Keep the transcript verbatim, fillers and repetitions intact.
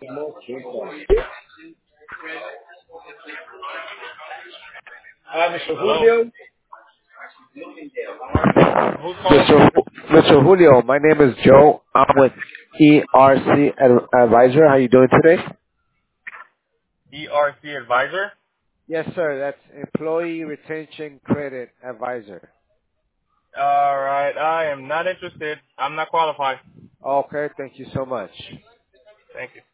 Uh, mister Hello? Julio. Who's calling? mister Ju- mister Julio, my name is Joe. I'm with E R C Ad- Advisor. How you doing today? E R C Advisor? Yes, sir. That's Employee Retention Credit Advisor. Alright, I am not interested. I'm not qualified. Okay, thank you so much. Thank you.